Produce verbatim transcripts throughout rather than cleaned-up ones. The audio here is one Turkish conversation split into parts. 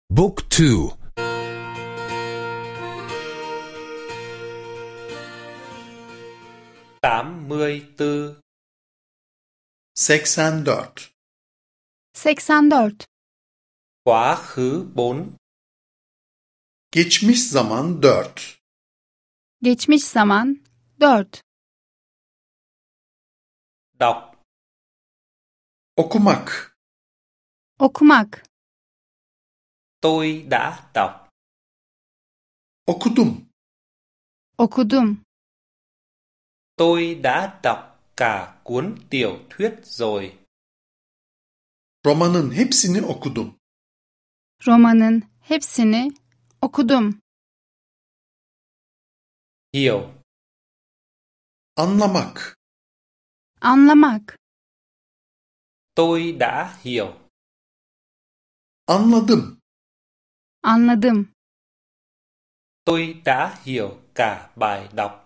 Book two. tám mươi tư. seksen dört. seksen dört. Quá khứ bốn. Geçmiş zaman dört. Geçmiş zaman dört. Đọc. Okumak. Okumak. Tôi đã đọc. Okudum. Okudum. Tôi đã đọc cả cuốn tiểu thuyết rồi. Romanın hepsini okudum. Romanın hepsini okudum. Hiểu. Anlamak. Anlamak. Tôi đã hiểu. Anladım. Anladım. Tôi đã hiểu cả bài đọc.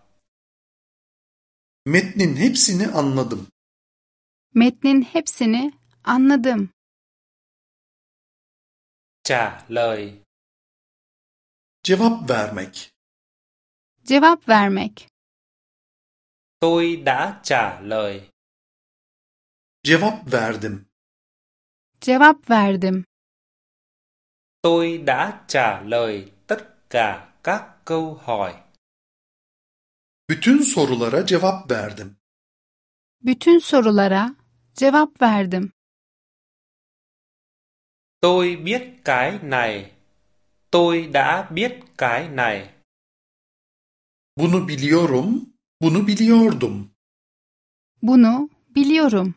Metnin hepsini anladım. Metnin hepsini anladım. Trả lời. Cevap vermek. Cevap vermek. Tôi đã trả lời. Cevap verdim. Cevap verdim. Tôi đã trả lời tất cả các câu hỏi. Bütün sorulara cevap verdim. Bütün sorulara cevap verdim. Tôi biết cái này. Tôi đã biết cái này. Bunu biliyorum, bunu biliyordum. Bunu biliyorum.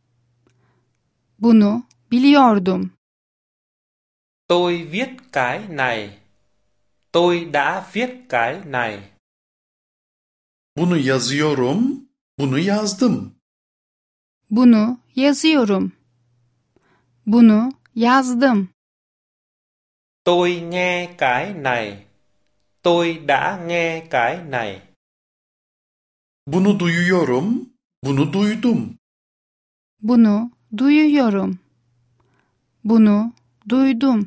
Bunu biliyordum. Tôi viết cái này. Tôi đã viết cái này. Bunu yazıyorum, bunu yazdım. Bunu yazıyorum. Bunu yazdım. Tôi nghe cái này. Tôi đã nghe cái này. Bunu duyuyorum, bunu duydum. Bunu duyuyorum. Bunu duydum.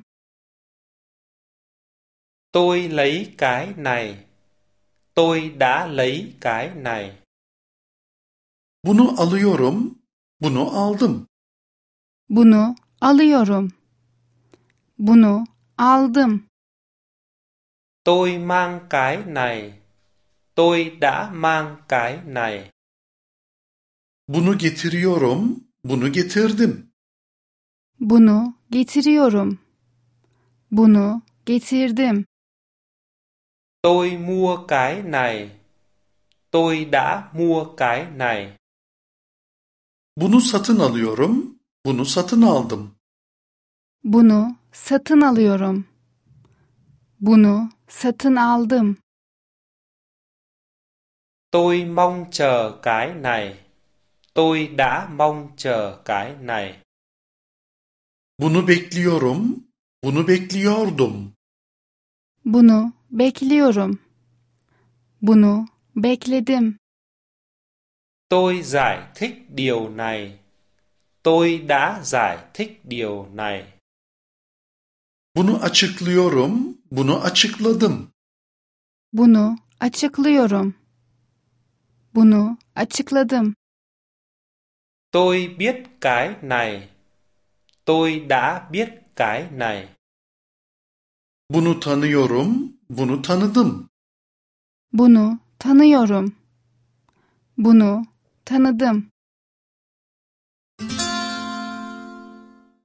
Tôi lấy cái này. Tôi đã lấy cái này. Bunu alıyorum, bunu aldım. Bunu alıyorum. Bunu aldım. Tôi mang cái này. Tôi đã mang cái này. Bunu getiriyorum, bunu getirdim. Bunu getiriyorum. Bunu getirdim. Tôi mua cái này. Tôi đã mua cái này. Bunu satın alıyorum, bunu satın aldım. Bunu satın alıyorum. Bunu satın aldım. Tôi mong chờ cái này. Tôi đã mong chờ cái này. Bunu bekliyorum, bunu bekliyordum. Bunu bekliyorum. Bunu bekledim. Tôi giải thích điều này. Tôi đã giải thích điều này. Bunu açıklıyorum, bunu açıkladım. Bunu açıklıyorum. Bunu açıkladım. Tôi biết cái này. Tôi đã biết cái này. Bunu tanıyorum, bunu tanıdım. Bunu tanıyorum. Bunu tanıdım.